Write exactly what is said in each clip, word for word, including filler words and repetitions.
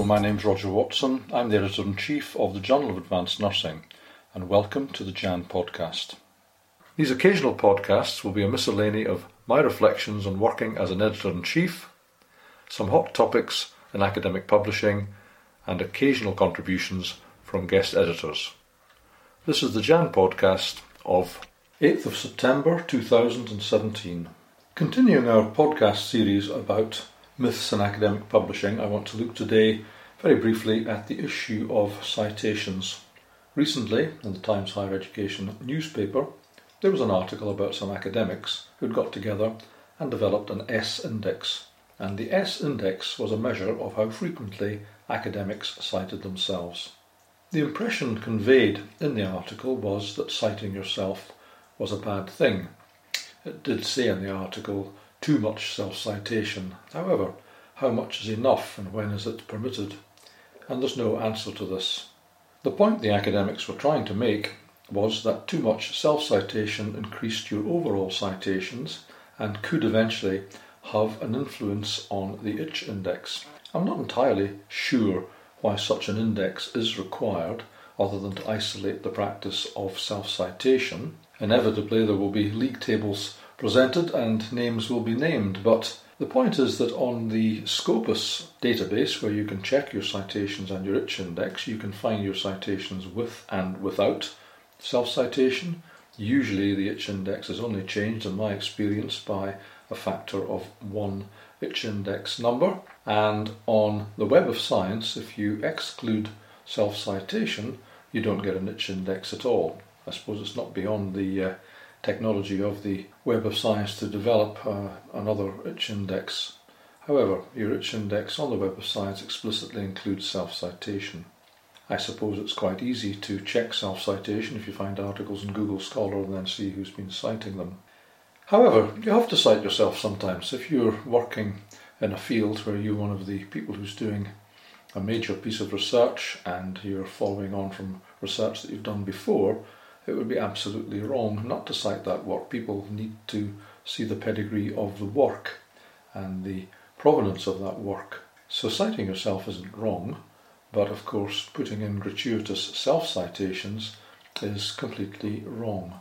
Hello, my name's Roger Watson. I'm the Editor-in-Chief of the Journal of Advanced Nursing, and welcome to the Jan Podcast. These occasional podcasts will be a miscellany of my reflections on working as an Editor-in-Chief, some hot topics in academic publishing, and occasional contributions from guest editors. This is the Jan Podcast of eighth of September two thousand seventeen. Continuing our podcast series about myths in academic publishing, I want to look today very briefly at the issue of citations. Recently, in the Times Higher Education newspaper, there was an article about some academics who'd got together and developed an S-index. And the S-index was a measure of how frequently academics cited themselves. The impression conveyed in the article was that citing yourself was a bad thing. It did say in the article, too much self-citation. However, how much is enough and when is it permitted? And there's no answer to this. The point the academics were trying to make was that too much self-citation increased your overall citations and could eventually have an influence on the itch index. I'm not entirely sure why such an index is required, other than to isolate the practice of self-citation. Inevitably there will be league tables presented and names will be named, but the point is that on the Scopus database, where you can check your citations and your itch index, you can find your citations with and without self-citation. Usually the itch index is only changed, in my experience, by a factor of one itch index number. And on the Web of Science, if you exclude self-citation, you don't get an itch index at all. I suppose it's not beyond the uh, technology of the Web of Science to develop uh, another itch index. However, your itch index on the Web of Science explicitly includes self-citation. I suppose it's quite easy to check self-citation if you find articles in Google Scholar and then see who's been citing them. However, you have to cite yourself sometimes. If you're working in a field where you're one of the people who's doing a major piece of research and you're following on from research that you've done before, it would be absolutely wrong not to cite that work. People need to see the pedigree of the work and the provenance of that work. So citing yourself isn't wrong, but of course putting in gratuitous self-citations is completely wrong.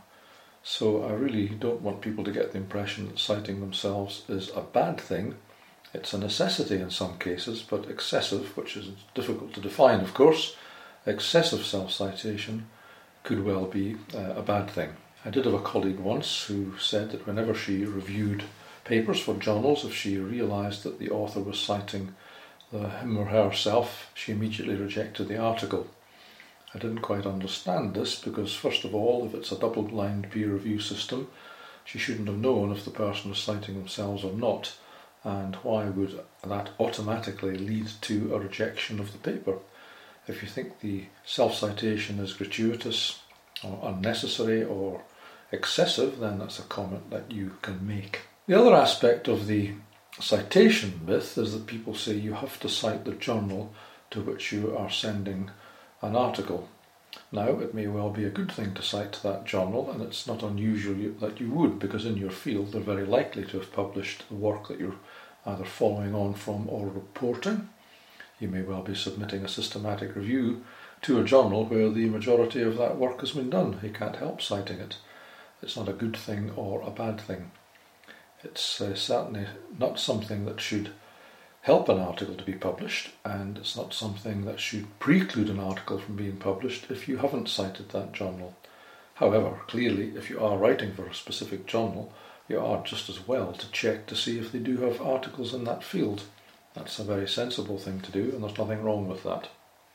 So I really don't want people to get the impression that citing themselves is a bad thing. It's a necessity in some cases, but excessive, which is difficult to define of course, excessive self-citation could well be uh, a bad thing. I did have a colleague once who said that whenever she reviewed papers for journals, if she realised that the author was citing the, him or herself, she immediately rejected the article. I didn't quite understand this because, first of all, if it's a double-blind peer review system, she shouldn't have known if the person was citing themselves or not, and why would that automatically lead to a rejection of the paper? If you think the self-citation is gratuitous or unnecessary or excessive, then that's a comment that you can make. The other aspect of the citation myth is that people say you have to cite the journal to which you are sending an article. Now, it may well be a good thing to cite that journal, and it's not unusual that you would, because in your field they're very likely to have published the work that you're either following on from or reporting. You may well be submitting a systematic review to a journal where the majority of that work has been done. You can't help citing it. It's not a good thing or a bad thing. It's uh, certainly not something that should help an article to be published, and it's not something that should preclude an article from being published if you haven't cited that journal. However, clearly, if you are writing for a specific journal, you are just as well to check to see if they do have articles in that field. That's a very sensible thing to do, and there's nothing wrong with that.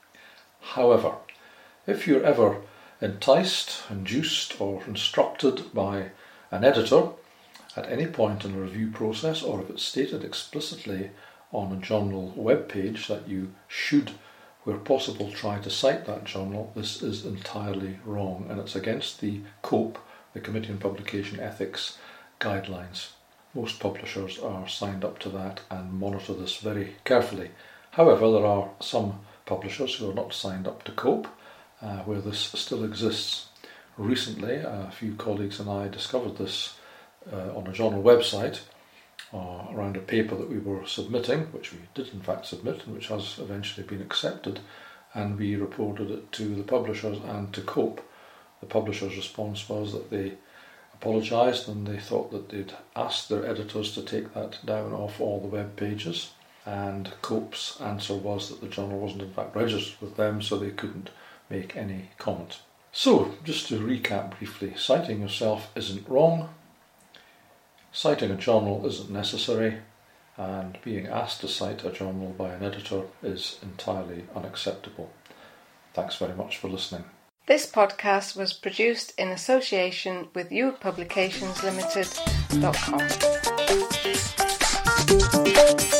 However, if you're ever enticed, induced, or instructed by an editor at any point in a review process, or if it's stated explicitly on a journal web page that you should, where possible, try to cite that journal, this is entirely wrong, and it's against the COPE, the Committee on Publication Ethics, guidelines. Most publishers are signed up to that and monitor this very carefully. However, there are some publishers who are not signed up to COPE, uh, where this still exists. Recently, a few colleagues and I discovered this uh, on a journal website, uh, around a paper that we were submitting, which we did in fact submit and which has eventually been accepted, and we reported it to the publishers and to COPE. The publishers' response was that they apologised and they thought that they'd asked their editors to take that down off all the web pages, and COPE's answer was that the journal wasn't in fact registered with them, so they couldn't make any comment. So, just to recap briefly, citing yourself isn't wrong, citing a journal isn't necessary, and being asked to cite a journal by an editor is entirely unacceptable. Thanks very much for listening. This podcast was produced in association with you publications limited dot com.